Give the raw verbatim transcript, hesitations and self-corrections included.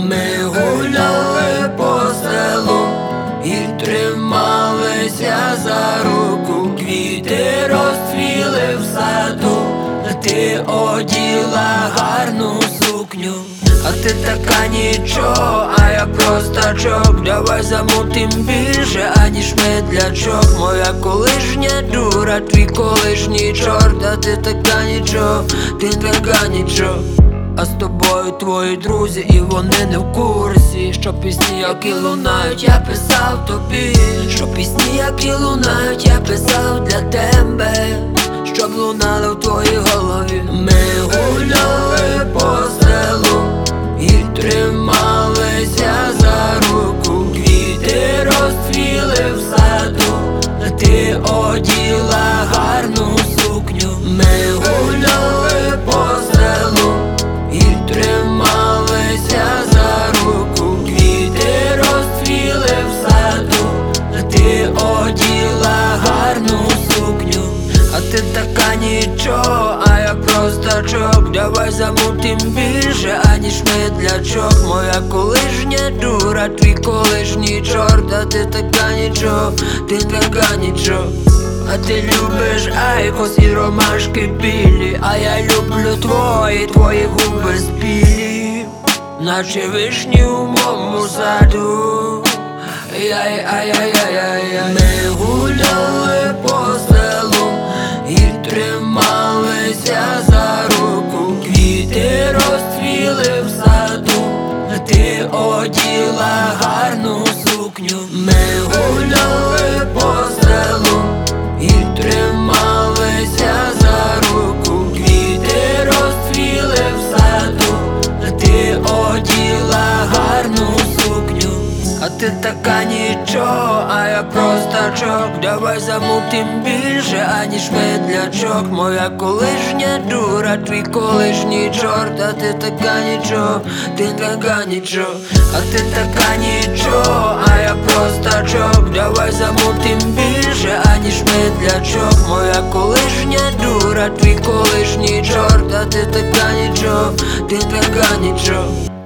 Ми гуляли по селу і трималися за руку. Квіти розцвіли в саду, ти оділа гарну сукню. А ти така нічого, а я простачок. Давай замутим більше, аніж медлячок. Моя колишня дура, твій колишній чорт. А ти така нічого, ти така нічого. А з тобою твої друзі, і вони не в курсі, що пісні, які лунають, я писав тобі. Що пісні, які лунають, я писав для тебе, щоб лунали в твоїй голові. Ми гуляли по селу і трималися за руку. Квіти розцвіли в саду, ти оділа гарну сукню. Ми гуляли по селу і трималися за руку. Квіти розцвіли в саду, ти оділа гарну сукню. А ти така нічого, а я простачок. Давай замутим більше, аніж медлячок. Моя колишня дура, твій колишній чорт. А ти така нічого, ти така нічого. А ти любиш айкос і ромашки білі, а я люблю твої, твої губи спілі, наче вишні у моєму саду. Яй-яй-яй-яй-яй. Ми гуляли по селу і трималися за руку. Квіти розцвіли в саду, ти оділа гарну сукню. Ми гуляли по селу і трималися за руку. Квіти розцвіли в саду, ти оділа гарну сукню. А ти така нічого, а я простачок. Давай замутим більше, аніж медлячок. Моя колишня дура, твій колишній чорт. А ти така нічого, ти така нічого. А ти така нічого, а я простачок. Давай замутим більше, аніж медлячок. Моя колишня дура, твій колишній чорт. А ти така нічого, ти така нічого.